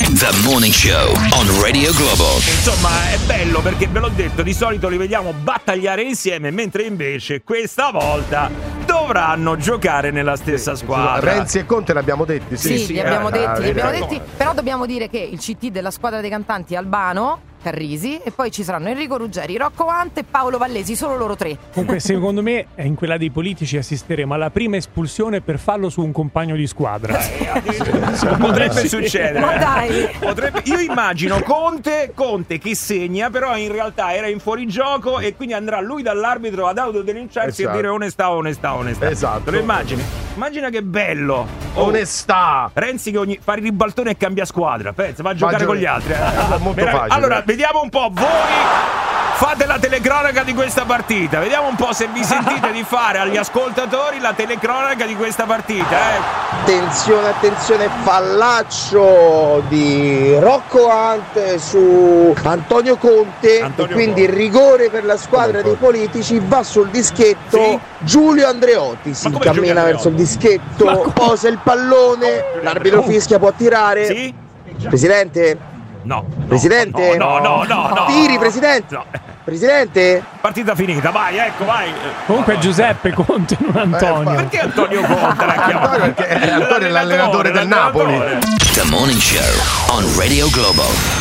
The Morning Show on Radio Globo. Insomma, è bello perché ve l'ho detto, di solito li vediamo battagliare insieme, mentre invece questa volta dovranno giocare nella stessa squadra. Renzi e Conte l'abbiamo detti, Sì, li abbiamo detti, però dobbiamo dire che il CT della squadra dei cantanti è Albano, Carrisi, e poi ci saranno Enrico Ruggeri, Rocco Hunt e Paolo Vallesi, solo loro tre. Comunque secondo me in quella dei politici assisteremo alla prima espulsione per fallo su un compagno di squadra. Potrebbe succedere. Ma dai. Io immagino Conte che segna, però in realtà era in fuorigioco e quindi andrà lui dall'arbitro ad autodenunciarsi e dire onestà. Esatto. Te lo immagini? Immagina che bello. Onestà. Renzi che fa il ribaltone e cambia squadra. Pensa, va a giocare con gli altri. Molto facile. Allora, vediamo un po', voi fate la telecronaca di questa partita. Vediamo un po' se vi sentite di fare agli ascoltatori la telecronaca di questa partita. Attenzione, fallaccio di Rocco Hunt su Antonio Conte e quindi il rigore per la squadra dei politici. Va sul dischetto, sì. Giulio Andreotti si cammina verso il dischetto, posa il pallone, l'arbitro fischia, può tirare. Sì? Presidente? No. Presidente? No. Tiri, Presidente? No. Presidente? Partita finita, vai. Comunque è Giuseppe Conte, non Antonio. Perché Antonio Conte l'ha chiamato? Perché Antonio è l'allenatore del Napoli. The Morning Show on Radio Globo.